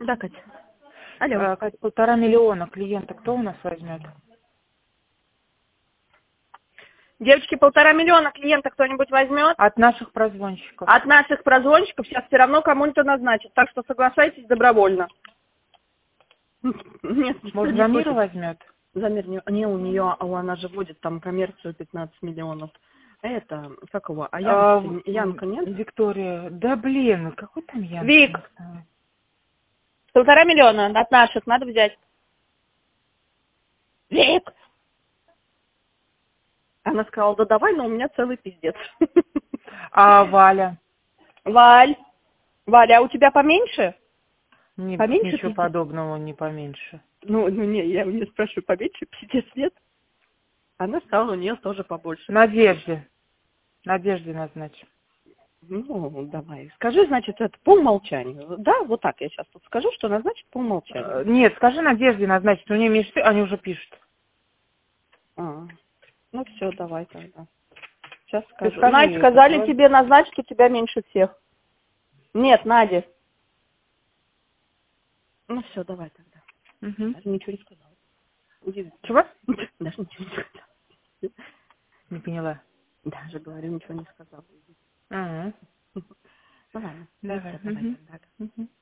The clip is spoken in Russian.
Да, Катя. Алло. Кать, 1,5 миллиона клиента кто у нас возьмет? Девочки, 1,5 миллиона клиента кто-нибудь возьмет? От наших прозвонщиков. От наших прозвонщиков сейчас все равно кому-нибудь назначат. Так что соглашайтесь добровольно. Нет, Может, не Замира хочет. возьмет? Замер, не, у нее, она же вводит там коммерцию 15 миллионов. Это, как его, Янка нет? Виктория, да блин, какой там Янка? Вик, 1,5 миллиона от наших надо взять. Вик! Она сказала, да давай, но у меня целый пиздец. А Валя? Валя, а у тебя поменьше? Поменьше Ничего пиздец? подобного, не поменьше. Ну, не, я у нее спрашиваю, поменьше пиздец нет? Она сказала, у нее тоже побольше. Надежде назначим. Ну, давай. Скажи, значит, это по умолчанию. Да, вот так я сейчас тут скажу, что назначить по умолчанию. Нет, скажи Надежде назначить, у нее меньше, они уже пишут. Ну все, давай тогда. Сейчас Ты скажу. скажи Надь, ей, сказали давай. тебе назначить, у тебя меньше всех. Нет, Надя. Ну все, давай тогда. Угу. Даже ничего не сказала. Удивительно. Чего? Даже ничего не сказала. Не поняла. Даже, говорю, ничего не сказала. Ага. Ну ладно. Давай. Давай тогда. Угу.